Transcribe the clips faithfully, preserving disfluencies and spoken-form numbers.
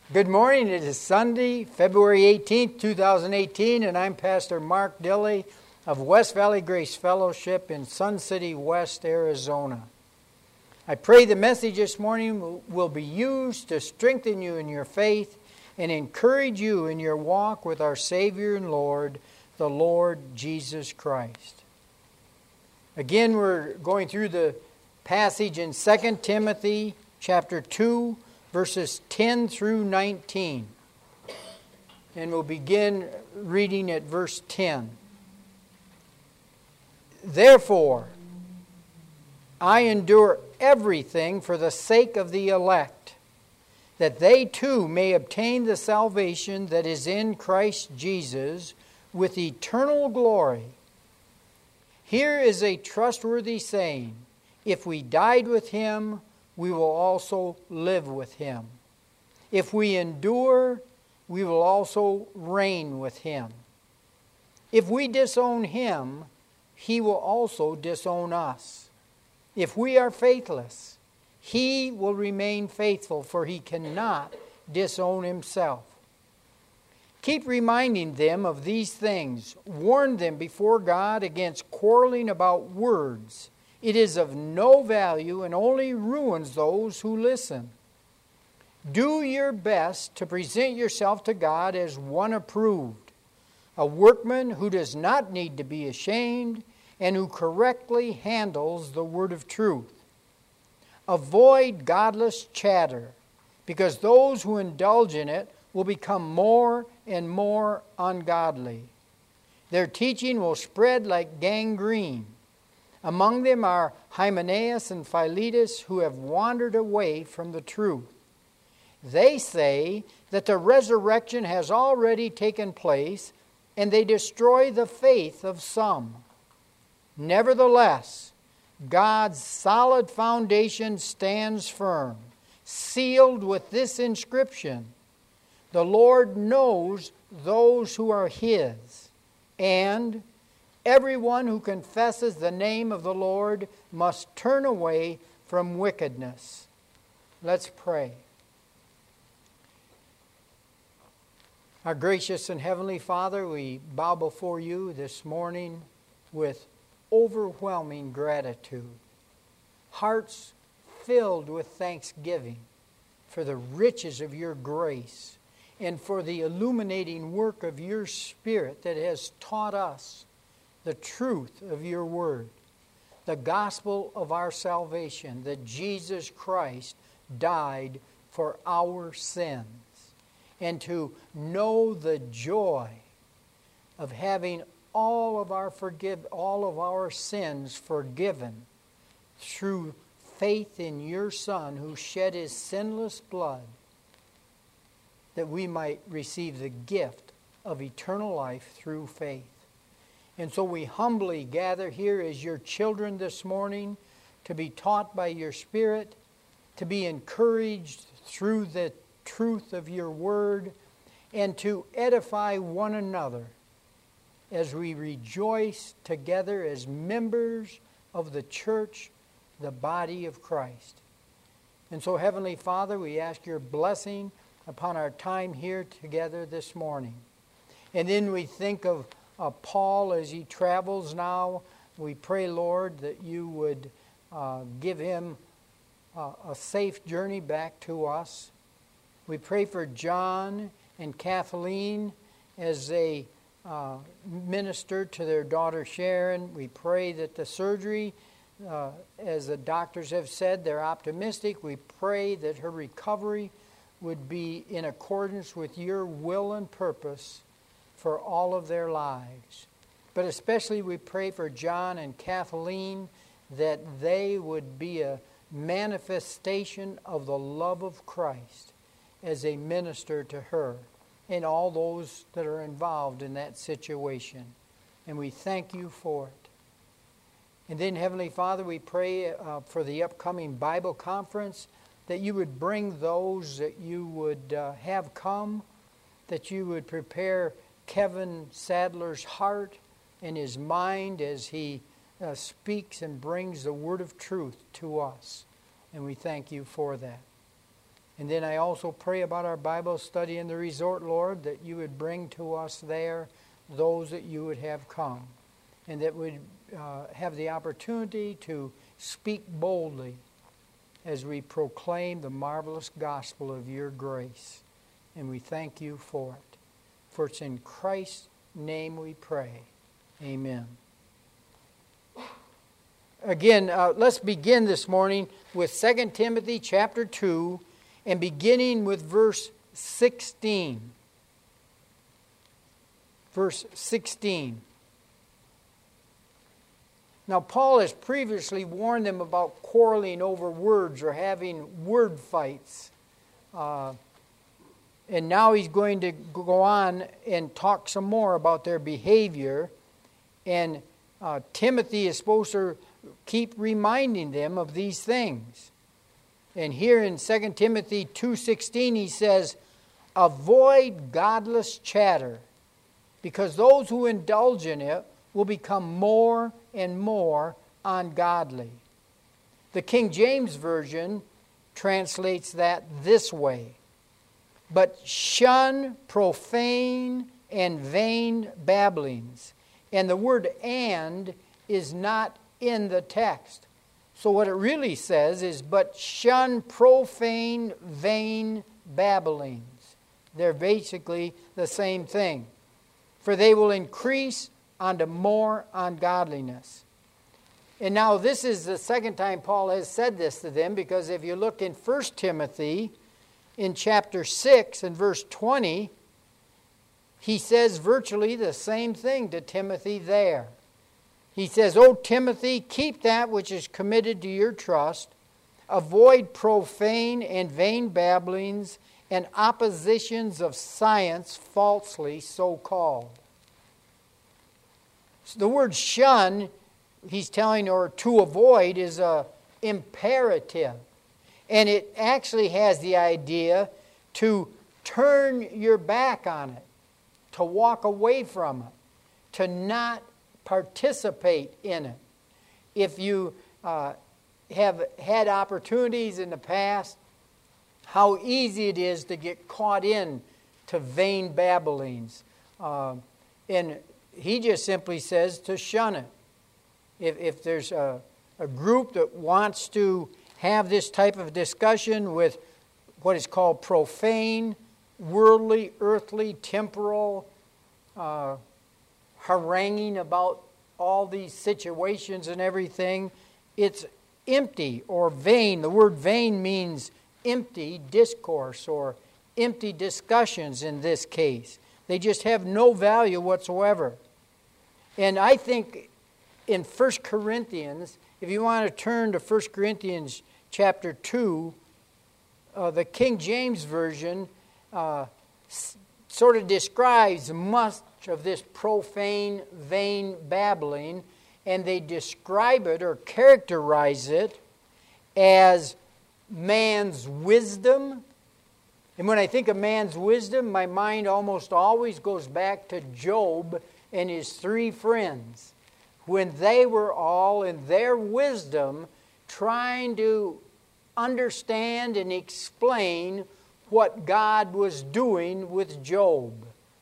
Good morning. It is Sunday, February eighteenth, twenty eighteen, and I'm Pastor Mark Dilley of West Valley Grace Fellowship in Sun City West, Arizona. I pray the message this morning will be used to strengthen you in your faith and encourage you in your walk with our Savior and Lord, the Lord Jesus Christ. Again, we're going through the passage in Second Timothy chapter two, verses ten through nineteen. And we'll begin reading at verse ten. Therefore, I endure everything for the sake of the elect, that they too may obtain the salvation that is in Christ Jesus with eternal glory. Here is a trustworthy saying, if we died with him, we will also live with him. If we endure, we will also reign with him. If we disown him, he will also disown us. If we are faithless, he will remain faithful, for he cannot disown himself. Keep reminding them of these things. Warn them before God against quarreling about words. It is of no value and only ruins those who listen. Do your best to present yourself to God as one approved, a workman who does not need to be ashamed and who correctly handles the word of truth. Avoid godless chatter, because those who indulge in it will become more and more ungodly. Their teaching will spread like gangrene. Among them are Hymenaeus and Philetus, who have wandered away from the truth. They say that the resurrection has already taken place, and they destroy the faith of some. Nevertheless, God's solid foundation stands firm, sealed with this inscription: the Lord knows those who are his, and everyone who confesses the name of the Lord must turn away from wickedness. Let's pray. Our gracious and heavenly Father, we bow before you this morning with overwhelming gratitude, hearts filled with thanksgiving for the riches of your grace and for the illuminating work of your Spirit that has taught us the truth of your word, the gospel of our salvation, that Jesus Christ died for our sins, and to know the joy of having all of our forgive all of our sins forgiven through faith in your Son, who shed his sinless blood, that we might receive the gift of eternal life through faith. And so we humbly gather here as your children this morning to be taught by your Spirit, to be encouraged through the truth of your word, and to edify one another as we rejoice together as members of the church, the body of Christ. And so, Heavenly Father, we ask your blessing upon our time here together this morning. And then we think of Uh, Paul, as he travels now. We pray, Lord, that you would uh, give him uh, a safe journey back to us. We pray for John and Kathleen as they uh, minister to their daughter Sharon. We pray that the surgery, uh, as the doctors have said, they're optimistic. We pray that her recovery would be in accordance with your will and purpose for all of their lives. But especially we pray for John and Kathleen, that they would be a manifestation of the love of Christ as they minister to her and all those that are involved in that situation. And we thank you for it. And then, Heavenly Father, we pray uh, for the upcoming Bible conference, that you would bring those that you would uh, have come, that you would prepare Kevin Sadler's heart and his mind as he uh, speaks and brings the word of truth to us. And we thank you for that. And then I also pray about our Bible study in the resort, Lord, that you would bring to us there those that you would have come, and that would uh, have the opportunity to speak boldly as we proclaim the marvelous gospel of your grace. And we thank you for it. For it's in Christ's name we pray. Amen. Again, uh, let's begin this morning with Second Timothy chapter two, and beginning with verse sixteen. Verse sixteen. Now, Paul has previously warned them about quarreling over words or having word fights. Uh, and now he's going to go on and talk some more about their behavior. And uh, Timothy is supposed to keep reminding them of these things. And here in Second Timothy two sixteen he says, avoid godless chatter, because those who indulge in it will become more and more ungodly. The King James Version translates that this way: but shun profane and vain babblings. And the word and is not in the text. So what it really says is, but shun profane, vain babblings. They're basically the same thing. For they will increase unto more ungodliness. And now this is the second time Paul has said this to them, because if you look in First Timothy, in chapter six and verse twenty, he says virtually the same thing to Timothy there. He says, O Timothy, keep that which is committed to your trust. Avoid profane and vain babblings and oppositions of science falsely so called. So the word shun, he's telling, or to avoid, is a imperative. And it actually has the idea to turn your back on it, to walk away from it, to not participate in it. If you uh, have had opportunities in the past, how easy it is to get caught in to vain babblings. Uh, and he just simply says to shun it. If, if there's a, a group that wants to have this type of discussion with what is called profane, worldly, earthly, temporal, uh, haranguing about all these situations and everything, it's empty or vain. The word vain means empty discourse or empty discussions in this case. They just have no value whatsoever. And I think in First Corinthians, if you want to turn to First Corinthians chapter two, uh, the King James Version uh, s- sort of describes much of this profane, vain babbling, and they describe it or characterize it as man's wisdom. And when I think of man's wisdom, my mind almost always goes back to Job and his three friends, when they were all in their wisdom trying to understand and explain what God was doing with Job.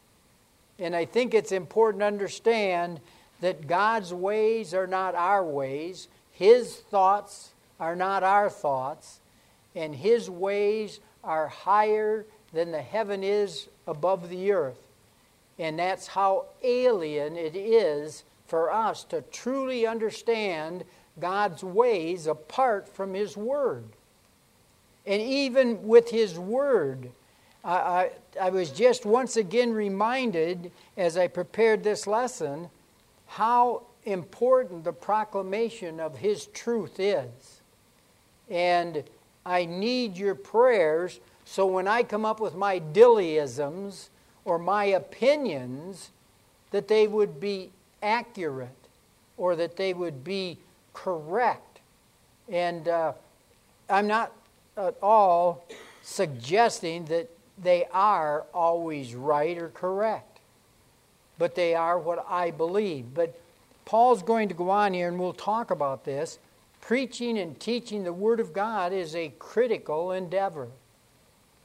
And I think it's important to understand that God's ways are not our ways. His thoughts are not our thoughts. And His ways are higher than the heaven is above the earth. And that's how alien it is for us to truly understand God's ways apart from His Word. And even with His Word, I, I, I was just once again reminded as I prepared this lesson how important the proclamation of His truth is. And I need your prayers so when I come up with my dillyisms or my opinions, that they would be accurate or that they would be correct. And uh, I'm not at all suggesting that they are always right or correct, but they are what I believe. But Paul's going to go on here, and we'll talk about this. Preaching and teaching the Word of God is a critical endeavor.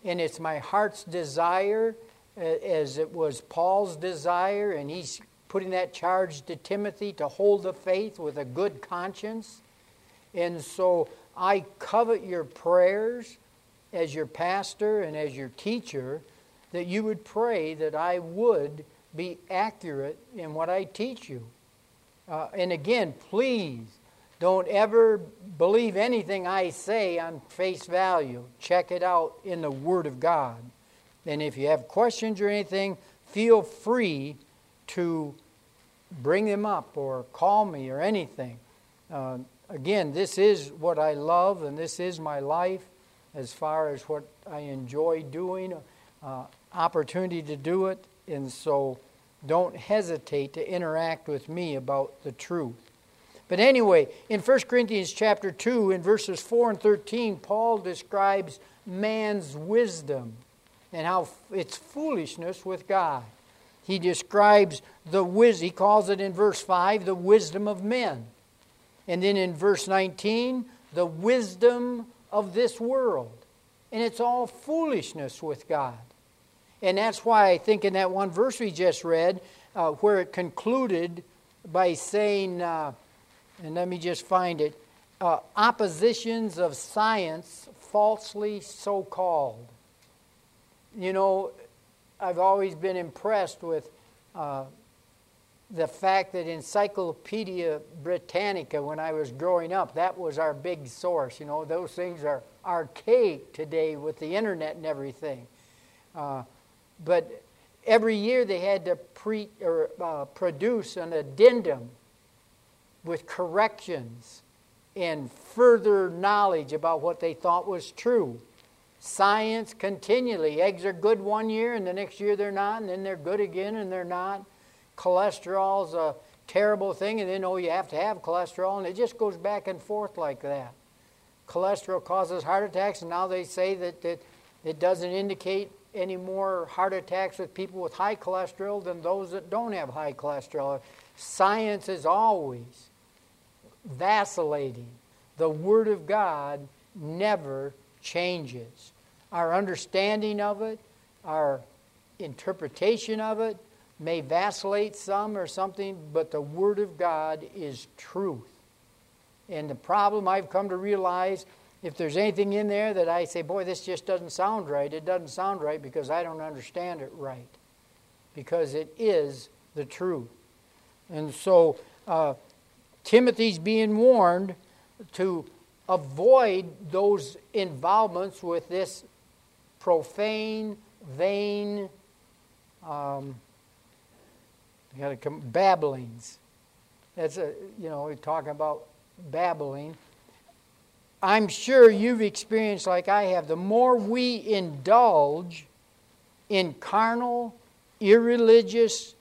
And it's my heart's desire, as it was Paul's desire, and he's putting that charge to Timothy to hold the faith with a good conscience. And so I covet your prayers as your pastor and as your teacher, that you would pray that I would be accurate in what I teach you. Uh, and again, please don't ever believe anything I say on face value. Check it out in the Word of God. And if you have questions or anything, feel free to bring them up or call me or anything. Uh, again, this is what I love and this is my life as far as what I enjoy doing, uh, opportunity to do it. And so don't hesitate to interact with me about the truth. But anyway, in First Corinthians chapter two, in verses four and thirteen, Paul describes man's wisdom and how it's foolishness with God. He describes the wisdom, he calls it in verse five, the wisdom of men. And then in verse nineteen, the wisdom of this world. And it's all foolishness with God. And that's why I think in that one verse we just read, uh, where it concluded by saying, uh, and let me just find it, uh, oppositions of science falsely so called. You know, I've always been impressed with uh, the fact that Encyclopedia Britannica, when I was growing up, that was our big source. You know, those things are archaic today with the internet and everything. Uh, but every year they had to pre or uh, produce an addendum with corrections and further knowledge about what they thought was true. Science continually. Eggs are good one year and the next year they're not, and then they're good again and they're not. Cholesterol's a terrible thing, and then, oh, you have to have cholesterol, and it just goes back and forth like that. Cholesterol causes heart attacks, and now they say that, that it doesn't indicate any more heart attacks with people with high cholesterol than those that don't have high cholesterol. Science is always vacillating. The Word of God never changes. Our understanding of it, our interpretation of it may vacillate some or something, but the Word of God is truth. And the problem I've come to realize, if there's anything in there that I say, boy, this just doesn't sound right, it doesn't sound right because I don't understand it right. Because it is the truth. And so uh, Timothy's being warned to avoid those involvements with this profane, vain, um, you got to come babblings. That's a you know we're talking about babbling. I'm sure you've experienced like I have. The more we indulge in carnal, irreligious,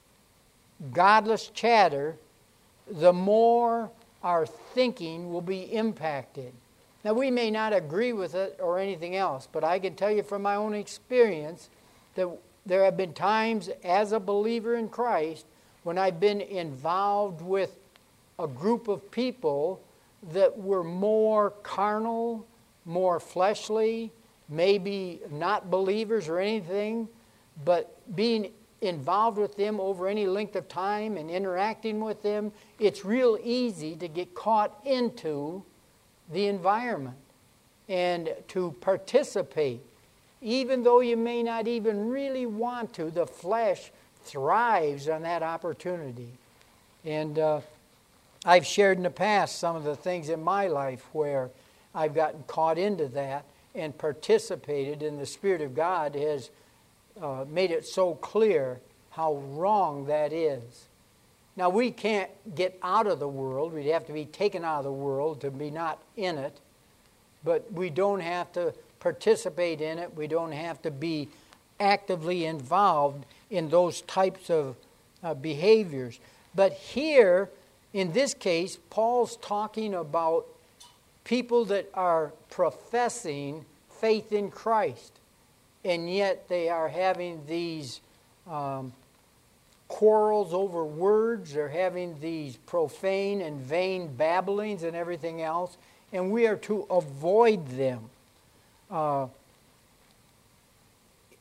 godless chatter, the more our thinking will be impacted. Now, we may not agree with it or anything else, but I can tell you from my own experience that there have been times as a believer in Christ when I've been involved with a group of people that were more carnal, more fleshly, maybe not believers or anything, but being involved with them over any length of time and interacting with them, it's real easy to get caught into the environment and to participate. Even though you may not even really want to, the flesh thrives on that opportunity. And uh, I've shared in the past some of the things in my life where I've gotten caught into that and participated, and the Spirit of God has uh, made it so clear how wrong that is. Now, we can't get out of the world. We'd have to be taken out of the world to be not in it. But we don't have to participate in it. We don't have to be actively involved in those types of uh, behaviors. But here, in this case, Paul's talking about people that are professing faith in Christ, and yet they are having these um, quarrels over words. They're having these profane and vain babblings and everything else, and we are to avoid them. Uh,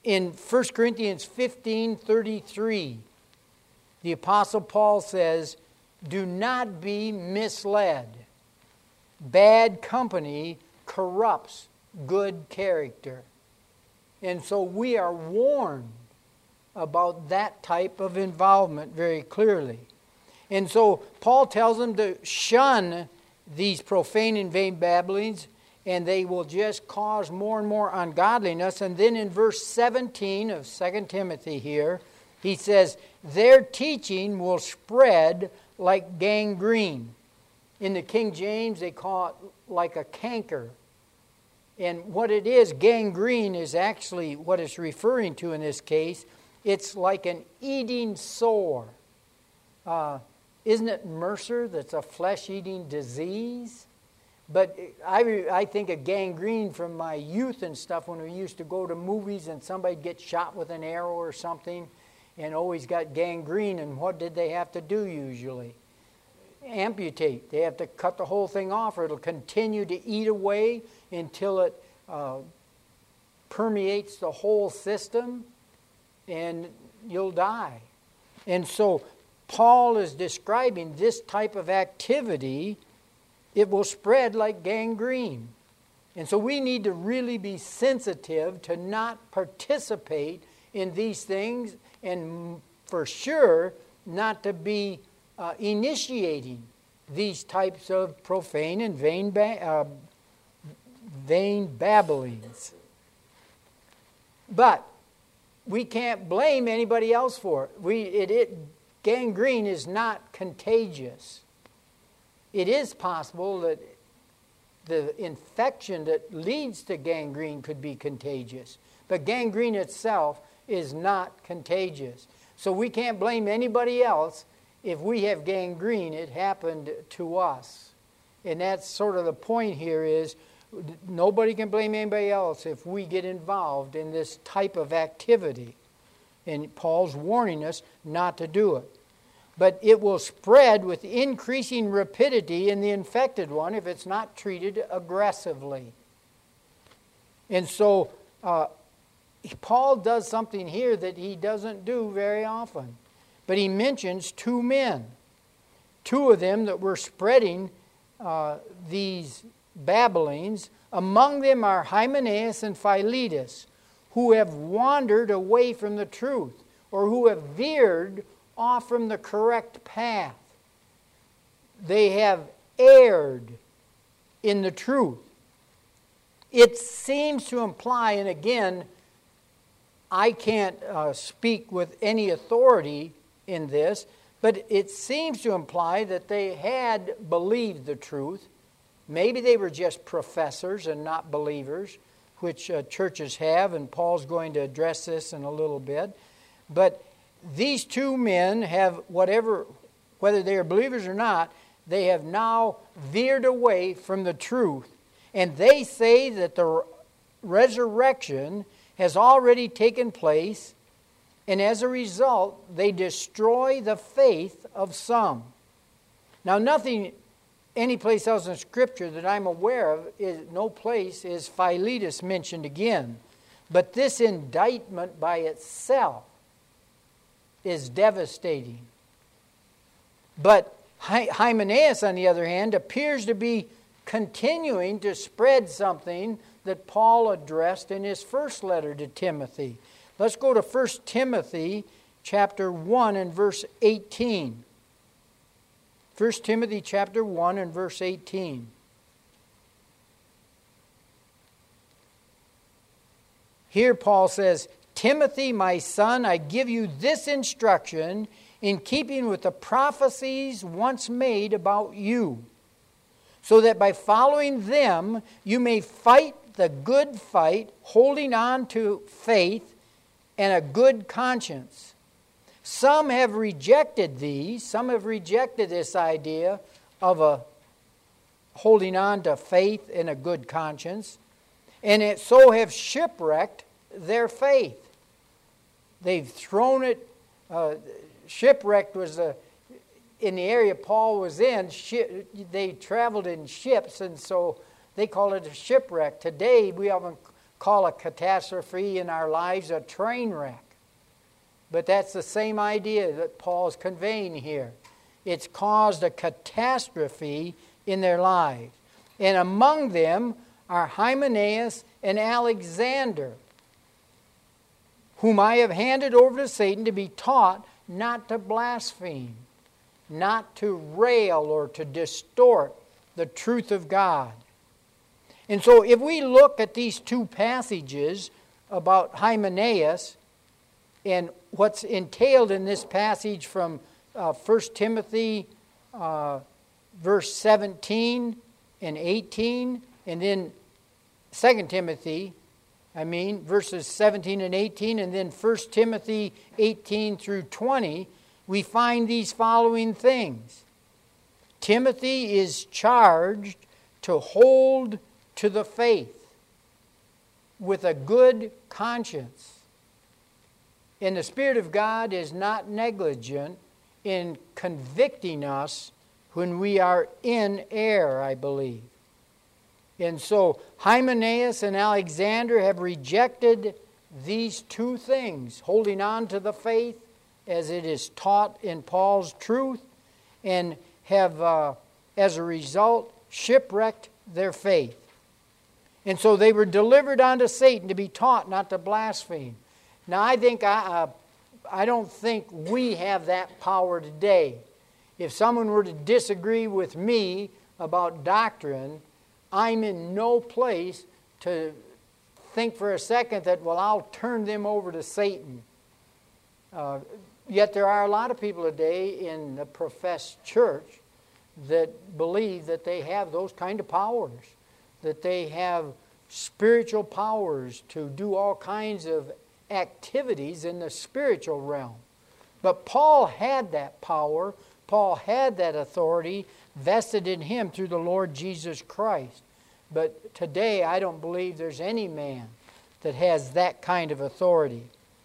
in First Corinthians fifteen thirty-three, the Apostle Paul says, "Do not be misled. Bad company corrupts good character." And so we are warned about that type of involvement very clearly. And so Paul tells them to shun these profane and vain babblings, and they will just cause more and more ungodliness. And then in verse seventeen of Second Timothy here, he says, "Their teaching will spread like gangrene." In the King James, they call it like a canker. And what it is, gangrene is actually what it's referring to in this case. It's like an eating sore. Uh, isn't it Mercer that's a flesh-eating disease? But I, I think of gangrene from my youth and stuff when we used to go to movies and somebody get shot with an arrow or something and always got gangrene. And what did they have to do usually? Amputate. They have to cut the whole thing off, or it'll continue to eat away until it uh, permeates the whole system and you'll die. And so Paul is describing this type of activity. It will spread like gangrene. And so we need to really be sensitive to not participate in these things, and for sure not to be uh, initiating these types of profane and vain, ba- uh, vain babblings. But we can't blame anybody else for it. We, it, it. Gangrene is not contagious. It is possible that the infection that leads to gangrene could be contagious. But gangrene itself is not contagious. So we can't blame anybody else if we have gangrene. It happened to us. And that's sort of the point here is nobody can blame anybody else if we get involved in this type of activity. And Paul's warning us not to do it. But it will spread with increasing rapidity in the infected one if it's not treated aggressively. And so uh, Paul does something here that he doesn't do very often. But he mentions two men. Two of them that were spreading uh, these babblings. Among them are Hymenaeus and Philetus, who have wandered away from the truth, or who have veered off from the correct path. They have erred in the truth. It seems to imply, and again, I can't uh, speak with any authority in this, but it seems to imply that they had believed the truth. Maybe they were just professors and not believers, which uh, churches have, and Paul's going to address this in a little bit. But these two men have, whatever, whether they are believers or not, they have now veered away from the truth. And they say that the resurrection has already taken place, and as a result, they destroy the faith of some. Now, nothing, any place else in Scripture that I'm aware of, is, no place is Philetus mentioned again. But this indictment by itself is devastating. But Hymenaeus, on the other hand, appears to be continuing to spread something that Paul addressed in his first letter to Timothy. Let's go to First Timothy chapter one and verse eighteen. First Timothy chapter one and verse eighteen. Here Paul says, "Timothy, my son, I give you this instruction in keeping with the prophecies once made about you, so that by following them you may fight the good fight, holding on to faith and a good conscience. Some have rejected these, some have rejected this idea of a holding on to faith and a good conscience, and it so have shipwrecked their faith." They've thrown it. Uh, shipwrecked was a, in the area Paul was in. Ship, they traveled in ships, and so they call it a shipwreck. Today we often call a catastrophe in our lives a train wreck. But that's the same idea that Paul's conveying here. It's caused a catastrophe in their lives. And among them are Hymenaeus and Alexander, whom I have handed over to Satan to be taught not to blaspheme, not to rail or to distort the truth of God. And so if we look at these two passages about Hymenaeus and what's entailed in this passage from uh, First Timothy uh, verse seventeen and eighteen, and then Second Timothy, I mean, verses seventeen and eighteen, and then First Timothy eighteen through twenty, we find these following things. Timothy is charged to hold to the faith with a good conscience. And the Spirit of God is not negligent in convicting us when we are in error, I believe. And so Hymenaeus and Alexander have rejected these two things, holding on to the faith as it is taught in Paul's truth, and have, uh, as a result, shipwrecked their faith. And so they were delivered unto Satan to be taught not to blaspheme. Now, I think I, uh, I don't think we have that power today. If someone were to disagree with me about doctrine, I'm in no place to think for a second that, well, I'll turn them over to Satan. Uh, yet there are a lot of people today in the professed church that believe that they have those kind of powers, that they have spiritual powers to do all kinds of activities in the spiritual realm. But Paul had that power. Paul had that authority vested in him through the Lord Jesus Christ. But today I don't believe there's any man that has that kind of authority.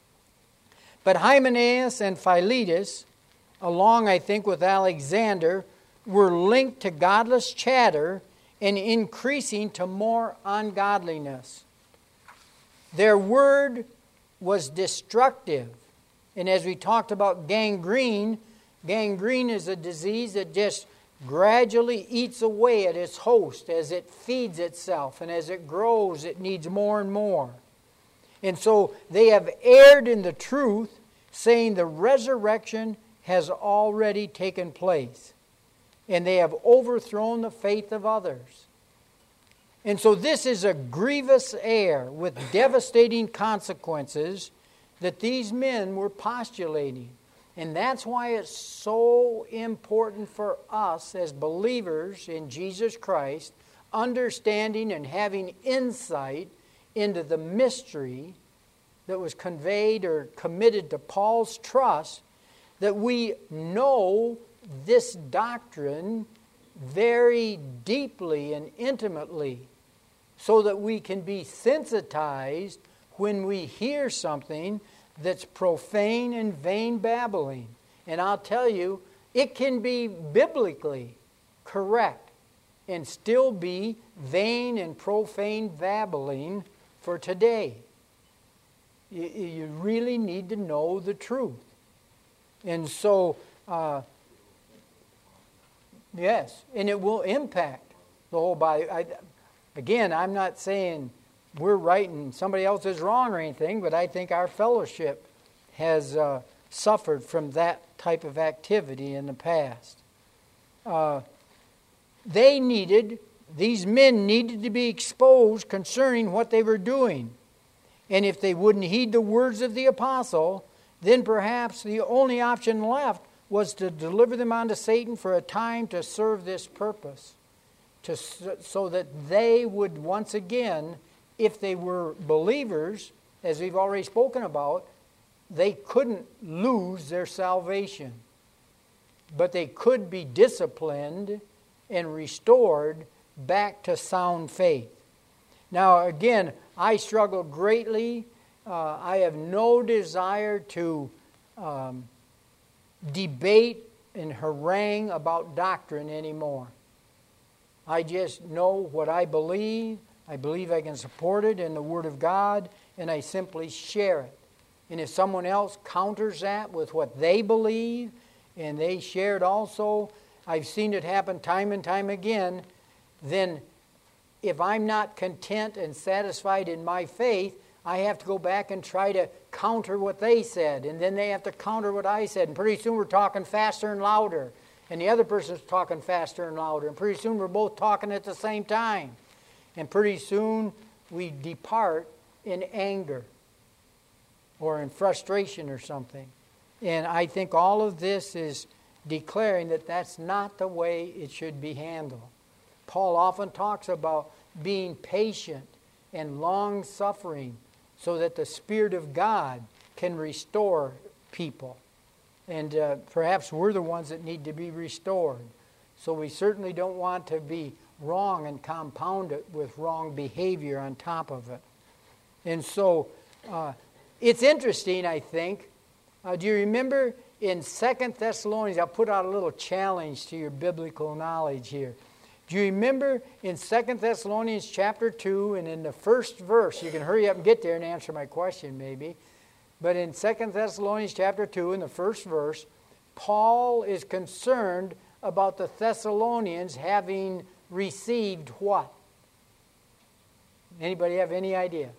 But Hymenaeus and Philetus, along I think with Alexander, were linked to godless chatter and increasing to more ungodliness. Their word was destructive. And as we talked about gangrene, gangrene is a disease that just gradually eats away at its host as it feeds itself. And as it grows, it needs more and more. And so they have erred in the truth, saying the resurrection has already taken place. And they have overthrown the faith of others. And so this is a grievous error with devastating consequences that these men were postulating. And that's why it's so important for us as believers in Jesus Christ, understanding and having insight into the mystery that was conveyed or committed to Paul's trust, that we know this doctrine very deeply and intimately, so that we can be sensitized when we hear something that's profane and vain babbling. And I'll tell you, it can be biblically correct and still be vain and profane babbling for today. You, you really need to know the truth. And so, uh, yes, and it will impact the whole body. I, again, I'm not saying we're right and somebody else is wrong or anything, but I think our fellowship has uh, suffered from that type of activity in the past. Uh, they needed, these men needed to be exposed concerning what they were doing. And if they wouldn't heed the words of the apostle, then perhaps the only option left was to deliver them unto Satan for a time to serve this purpose, to, so that they would once again, if they were believers, as we've already spoken about, they couldn't lose their salvation. But they could be disciplined and restored back to sound faith. Now again, I struggle greatly. Uh, I have no desire to um, debate and harangue about doctrine anymore. I just know what I believe. I believe I can support it in the Word of God, and I simply share it. And if someone else counters that with what they believe, and they share it also, I've seen it happen time and time again, then if I'm not content and satisfied in my faith, I have to go back and try to counter what they said, and then they have to counter what I said, and pretty soon we're talking faster and louder, and the other person's talking faster and louder, and pretty soon we're both talking at the same time, and pretty soon we depart in anger or in frustration or something. And I think all of this is declaring that that's not the way it should be handled. Paul often talks about being patient and long-suffering so that the Spirit of God can restore people. And uh, perhaps we're the ones that need to be restored. So we certainly don't want to be wrong and compound it with wrong behavior on top of it. And so uh, it's interesting, I think. Uh, do you remember in Second Thessalonians, I'll put out a little challenge to your biblical knowledge here. Do you remember in Second Thessalonians chapter two, and in the first verse, you can hurry up and get there and answer my question maybe, but in Second Thessalonians chapter two, in the first verse, Paul is concerned about the Thessalonians having received what? Anybody have any idea?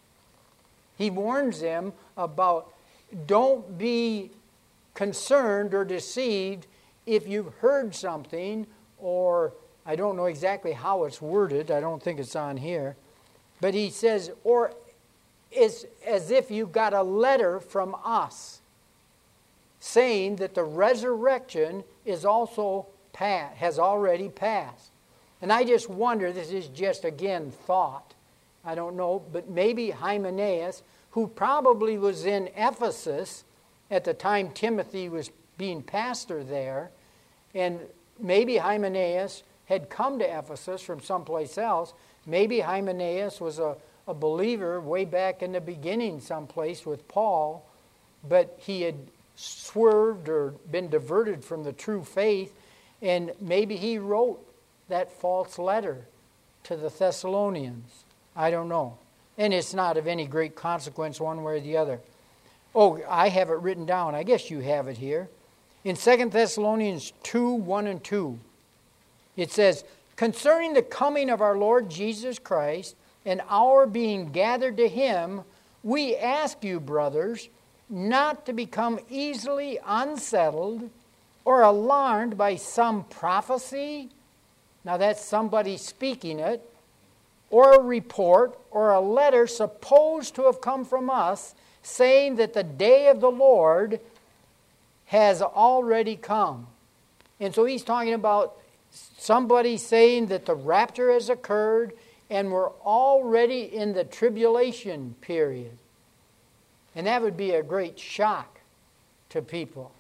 He warns them about don't be concerned or deceived if you've heard something, or I don't know exactly how it's worded. I don't think it's on here. But he says, or it's as if you got a letter from us saying that the resurrection is also past, has already passed. And I just wonder, this is just, again, thought. I don't know, but maybe Hymenaeus, who probably was in Ephesus at the time Timothy was being pastor there, and maybe Hymenaeus had come to Ephesus from someplace else. Maybe Hymenaeus was a, a believer way back in the beginning someplace with Paul, but he had swerved or been diverted from the true faith, and maybe he wrote that false letter to the Thessalonians. I don't know. And it's not of any great consequence one way or the other. Oh, I have it written down. I guess you have it here. In Second Thessalonians two, one and two, it says, concerning the coming of our Lord Jesus Christ and our being gathered to Him, we ask you, brothers, not to become easily unsettled or alarmed by some prophecy. Now that's somebody speaking it, or a report, or a letter supposed to have come from us, saying that the day of the Lord has already come. And so he's talking about somebody saying that the rapture has occurred, and we're already in the tribulation period. And that would be a great shock to people.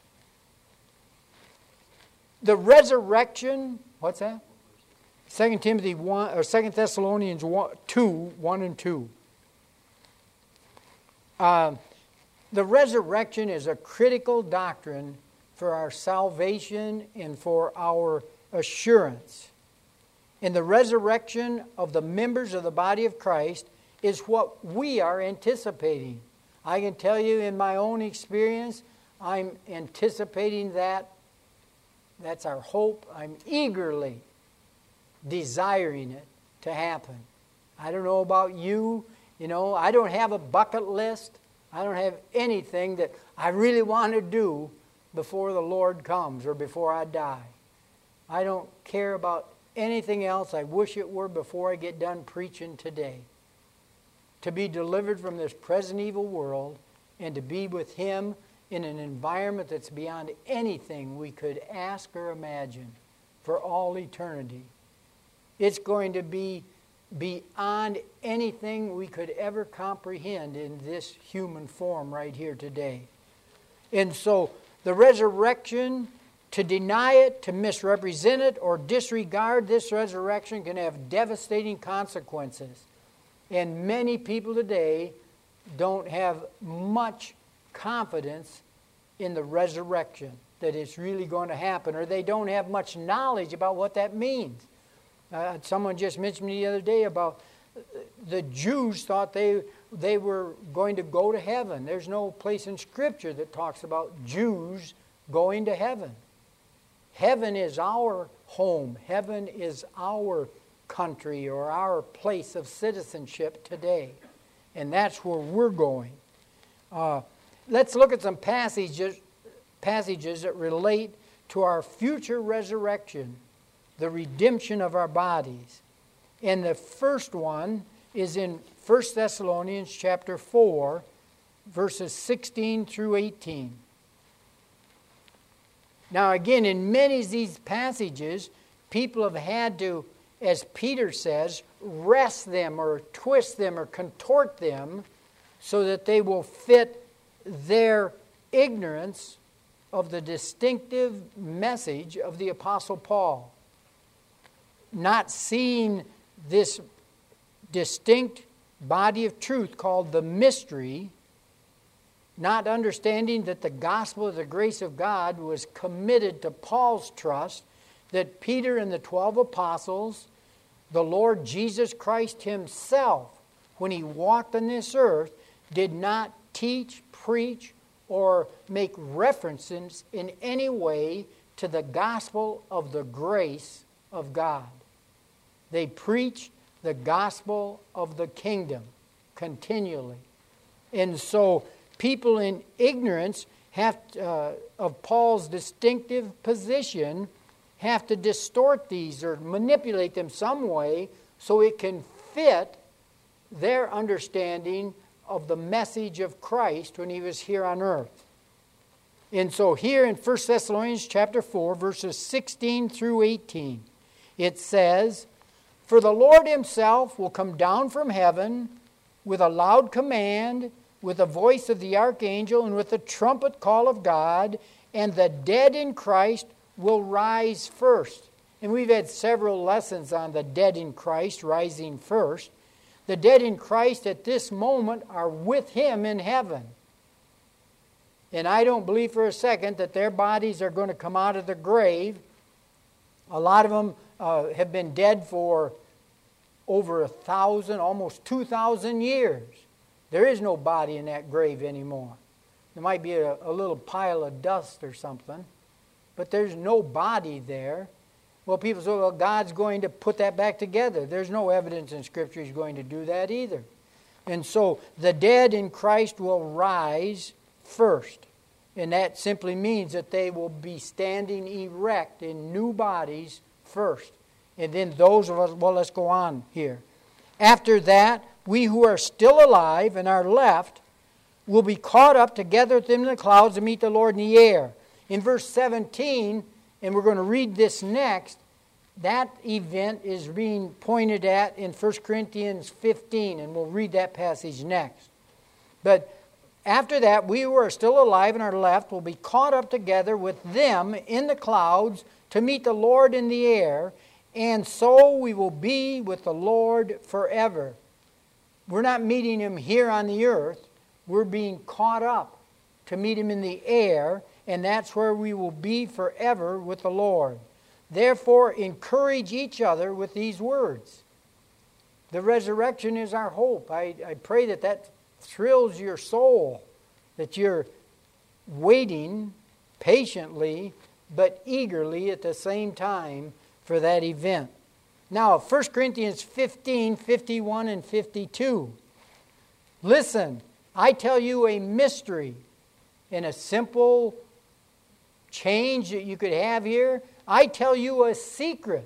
The resurrection, what's that? Second Timothy one or Second Thessalonians one, two, one and two. Uh, the resurrection is a critical doctrine for our salvation and for our assurance. And the resurrection of the members of the body of Christ is what we are anticipating. I can tell you in my own experience, I'm anticipating that. That's our hope. I'm eagerly desiring it to happen. I don't know about you. You know, I don't have a bucket list. I don't have anything that I really want to do before the Lord comes or before I die. I don't care about anything else. I wish it were before I get done preaching today. To be delivered from this present evil world and to be with Him in an environment that's beyond anything we could ask or imagine for all eternity. It's going to be beyond anything we could ever comprehend in this human form right here today. And so the resurrection, to deny it, to misrepresent it, or disregard this resurrection can have devastating consequences. And many people today don't have much confidence in the resurrection, that it's really going to happen, or they don't have much knowledge about what that means. Uh, someone just mentioned me the other day about the Jews thought they they were going to go to heaven. There's no place in Scripture that talks about Jews going to heaven. Heaven is our home. Heaven is our country or our place of citizenship today. And that's where we're going. Uh, let's look at some passages, passages that relate to our future resurrection, the redemption of our bodies. And the first one is in First Thessalonians chapter four, verses sixteen through eighteen. Now again, in many of these passages, people have had to, as Peter says, wrest them or twist them or contort them so that they will fit their ignorance of the distinctive message of the Apostle Paul. Not seeing this distinct body of truth called the mystery, not understanding that the gospel of the grace of God was committed to Paul's trust, that Peter and the twelve apostles, the Lord Jesus Christ himself, when he walked on this earth, did not teach, preach, or make references in any way to the gospel of the grace of God. They preached the gospel of the kingdom continually. And so people in ignorance have uh, of Paul's distinctive position have to distort these or manipulate them some way so it can fit their understanding of the message of Christ when he was here on earth. And so here in First Thessalonians chapter four, verses sixteen through eighteen, it says, "For the Lord himself will come down from heaven with a loud command, with the voice of the archangel, and with the trumpet call of God, and the dead in Christ will rise first." And we've had several lessons on the dead in Christ rising first. The dead in Christ at this moment are with him in heaven. And I don't believe for a second that their bodies are going to come out of the grave. A lot of them uh, have been dead for over a thousand, almost two thousand years. There is no body in that grave anymore. There might be a, a little pile of dust or something, but there's no body there. Well, people say, well, God's going to put that back together. There's no evidence in Scripture he's going to do that either. And so the dead in Christ will rise first. And that simply means that they will be standing erect in new bodies first. And then those of us, well, let's go on here. After that, we who are still alive and are left will be caught up together with them in the clouds to meet the Lord in the air. In verse seventeen, and we're going to read this next, that event is being pointed at in First Corinthians fifteen, and we'll read that passage next. But after that, we who are still alive and are left will be caught up together with them in the clouds to meet the Lord in the air, and so we will be with the Lord forever. We're not meeting him here on the earth. We're being caught up to meet him in the air, and that's where we will be forever with the Lord. Therefore, encourage each other with these words. The resurrection is our hope. I, I pray that that thrills your soul, that you're waiting patiently but eagerly at the same time for that event. Now, First Corinthians fifteen, fifty-one and fifty-two. Listen, I tell you a mystery. In a simple change that you could have here, I tell you a secret.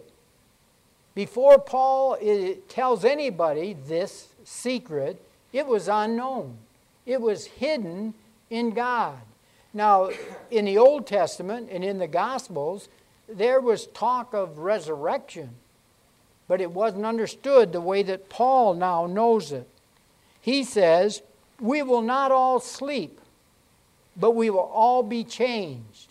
Before Paul tells anybody this secret, it was unknown. It was hidden in God. Now, in the Old Testament and in the Gospels, there was talk of resurrection, but it wasn't understood the way that Paul now knows it. He says, we will not all sleep, but we will all be changed.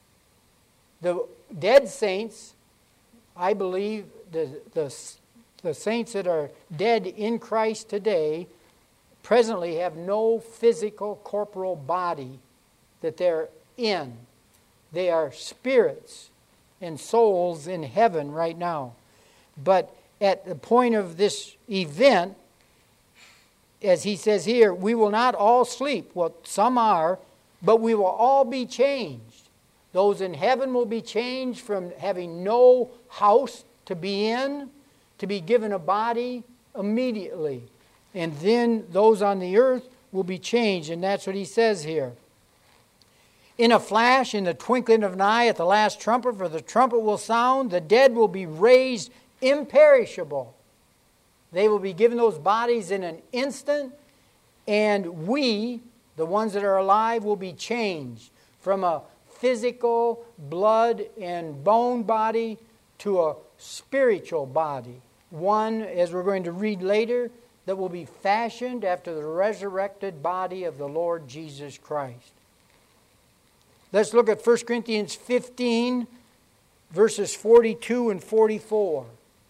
The dead saints, I believe, the, the, the saints that are dead in Christ today, presently have no physical corporal body that they're in. They are spirits and souls in heaven right now. But at the point of this event, as he says here, we will not all sleep. Well, some are, but we will all be changed. Those in heaven will be changed from having no house to be in, to be given a body immediately. And then those on the earth will be changed, and that's what he says here. In a flash, in the twinkling of an eye, at the last trumpet, for the trumpet will sound, the dead will be raised imperishable. They will be given those bodies in an instant, and we, the ones that are alive, will be changed from a physical, blood and bone body to a spiritual body. One, as we're going to read later, that will be fashioned after the resurrected body of the Lord Jesus Christ. Let's look at First Corinthians fifteen, verses forty-two and forty-four.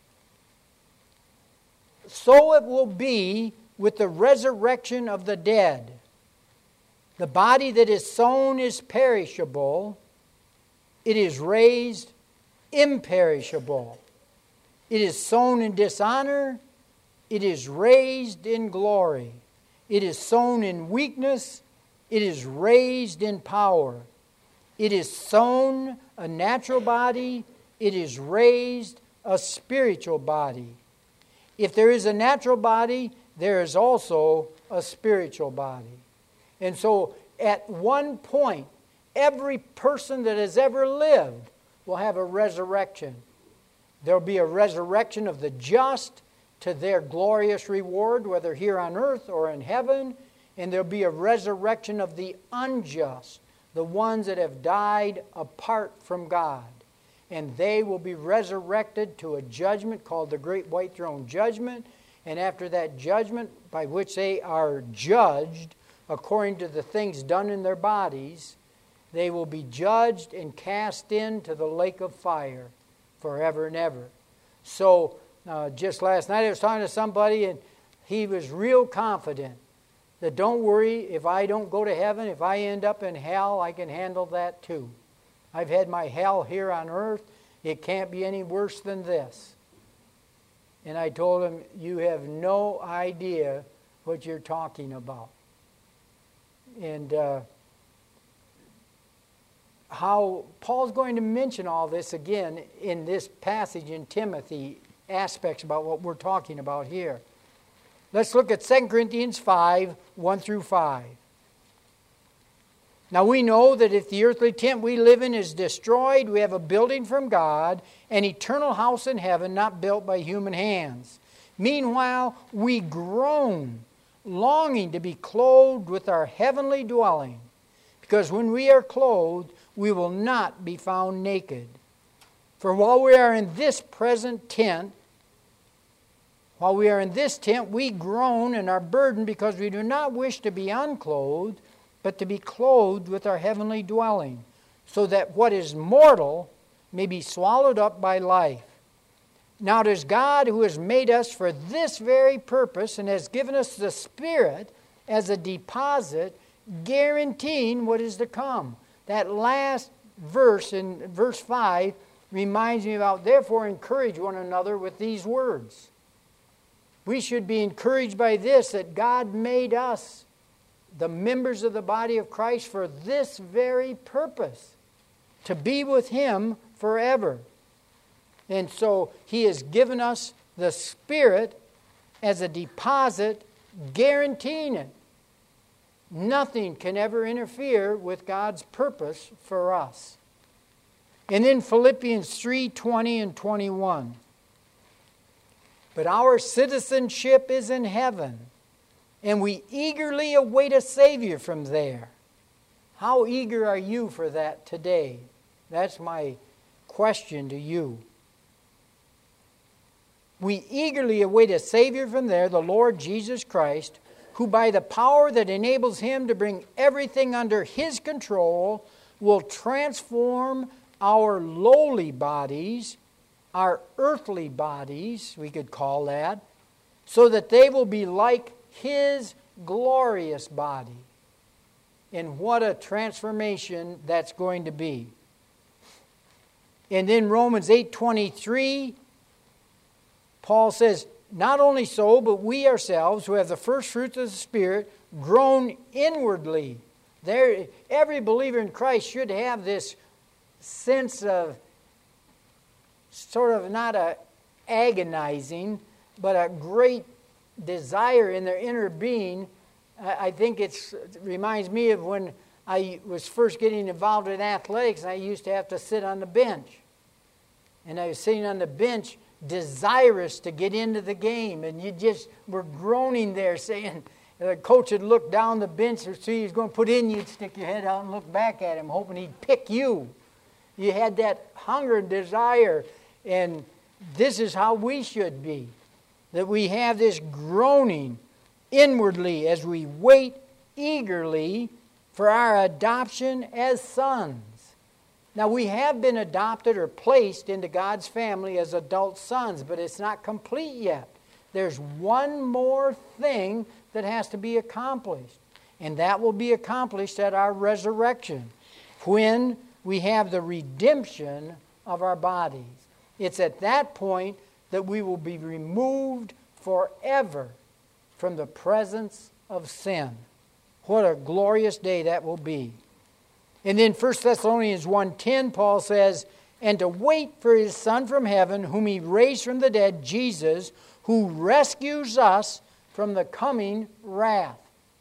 So it will be with the resurrection of the dead. The body that is sown is perishable. It is raised imperishable. It is sown in dishonor. It is raised in glory. It is sown in weakness. It is raised in power. It is sown a natural body. It is raised a spiritual body. If there is a natural body, there is also a spiritual body. And so at one point, every person that has ever lived will have a resurrection. There will be a resurrection of the just to their glorious reward, whether here on earth or in heaven. And there will be a resurrection of the unjust, the ones that have died apart from God. And they will be resurrected to a judgment called the Great White Throne Judgment. And after that judgment, by which they are judged according to the things done in their bodies, they will be judged and cast into the lake of fire forever and ever. So uh, just last night I was talking to somebody, and he was real confident that don't worry, if I don't go to heaven, if I end up in hell, I can handle that too. I've had my hell here on earth. It can't be any worse than this. And I told him, you have no idea what you're talking about. And uh, how Paul's going to mention all this again in this passage in Timothy, aspects about what we're talking about here. Let's look at Second Corinthians five, one through five. Now we know that if the earthly tent we live in is destroyed, we have a building from God, an eternal house in heaven, not built by human hands. Meanwhile, we groan, longing to be clothed with our heavenly dwelling, because when we are clothed, we will not be found naked. For while we are in this present tent, while we are in this tent, we groan and are burdened because we do not wish to be unclothed, but to be clothed with our heavenly dwelling, so that what is mortal may be swallowed up by life. Now it is God who has made us for this very purpose and has given us the Spirit as a deposit, guaranteeing what is to come. That last verse in verse five reminds me about, therefore encourage one another with these words. We should be encouraged by this, that God made us, the members of the body of Christ, for this very purpose, to be with Him forever. And so He has given us the Spirit as a deposit, guaranteeing it. Nothing can ever interfere with God's purpose for us. And then Philippians three, twenty and twenty-one. But our citizenship is in heaven, and we eagerly await a Savior from there. How eager are you for that today? That's my question to you. We eagerly await a Savior from there, the Lord Jesus Christ, who by the power that enables Him to bring everything under His control will transform our lowly bodies, our earthly bodies, we could call that, so that they will be like His glorious body. And what a transformation that's going to be. And then Romans eight twenty-three, Paul says, not only so, but we ourselves who have the first fruits of the Spirit groan inwardly. There, every believer in Christ should have this sense of sort of not a agonizing, but a great desire in their inner being. I think it's, it reminds me of when I was first getting involved in athletics. I used to have to sit on the bench. And I was sitting on the bench desirous to get into the game. And you just were groaning there saying, the coach would look down the bench or see he was going to put in, you'd stick your head out and look back at him, hoping he'd pick you. You had that hunger and desire. And this is how we should be. That we have this groaning inwardly as we wait eagerly for our adoption as sons. Now, we have been adopted or placed into God's family as adult sons, but it's not complete yet. There's one more thing that has to be accomplished, and that will be accomplished at our resurrection, when we have the redemption of our bodies. It's at that point that we will be removed forever from the presence of sin. What a glorious day that will be. And then First Thessalonians one ten, Paul says, and to wait for his Son from heaven, whom he raised from the dead, Jesus, who rescues us from the coming wrath.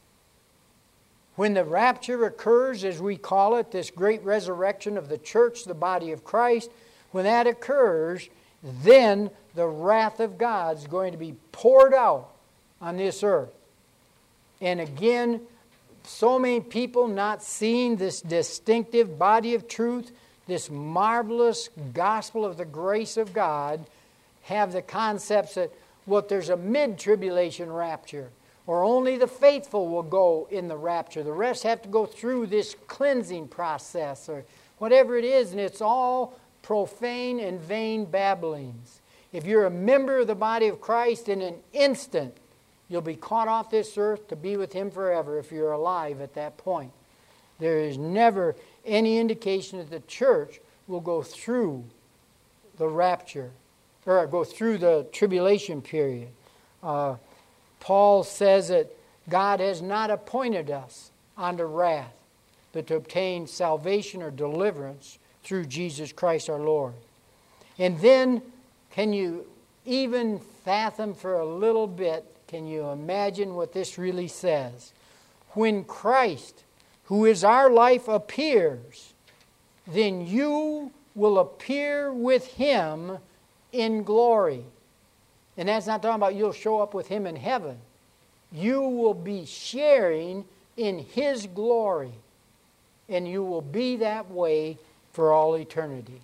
When the rapture occurs, as we call it, this great resurrection of the church, the body of Christ, when that occurs, then the wrath of God is going to be poured out on this earth. And again, so many people not seeing this distinctive body of truth, this marvelous gospel of the grace of God, have the concepts that, well, there's a mid-tribulation rapture, or only the faithful will go in the rapture. The rest have to go through this cleansing process, or whatever it is, and it's all profane and vain babblings. If you're a member of the body of Christ, in an instant, you'll be caught off this earth to be with Him forever if you're alive at that point. There is never any indication that the church will go through the rapture, or go through the tribulation period. Uh, Paul says that God has not appointed us unto wrath, but to obtain salvation or deliverance through Jesus Christ our Lord. And then, can you even fathom for a little bit, can you imagine what this really says? When Christ, who is our life, appears, then you will appear with Him in glory. And that's not talking about you'll show up with Him in heaven. You will be sharing in His glory. And you will be that way for all eternity.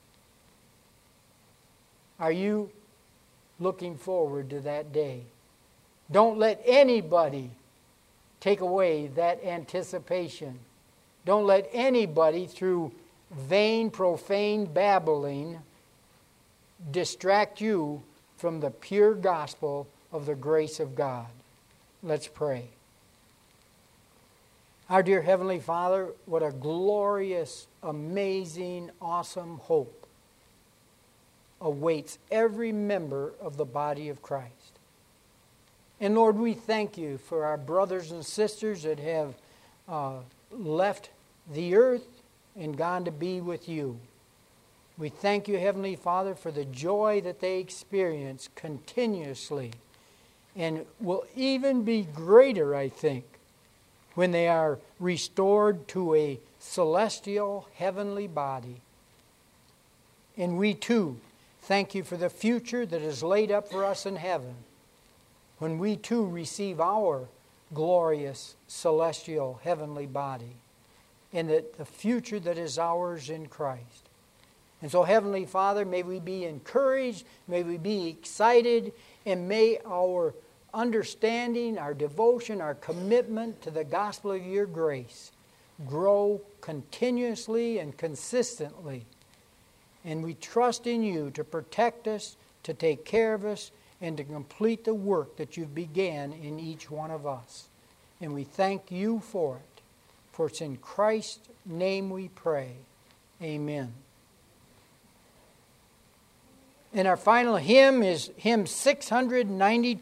Are you looking forward to that day? Don't let anybody take away that anticipation. Don't let anybody, through vain, profane babbling, distract you from the pure gospel of the grace of God. Let's pray. Our dear Heavenly Father, what a glorious, amazing, awesome hope awaits every member of the body of Christ. And Lord, we thank You for our brothers and sisters that have uh, left the earth and gone to be with You. We thank You, Heavenly Father, for the joy that they experience continuously, and will even be greater, I think, when they are restored to a celestial, heavenly body. And we too thank You for the future that is laid up for us in heaven, when we too receive our glorious, celestial, heavenly body, and that the future that is ours in Christ. And so, Heavenly Father, may we be encouraged, may we be excited, and may our understanding, our devotion, our commitment to the gospel of Your grace grow continuously and consistently. And we trust in You to protect us, to take care of us, and to complete the work that You've began in each one of us. And we thank You for it. For it's in Christ's name we pray. Amen. And our final hymn is hymn six hundred ninety-two.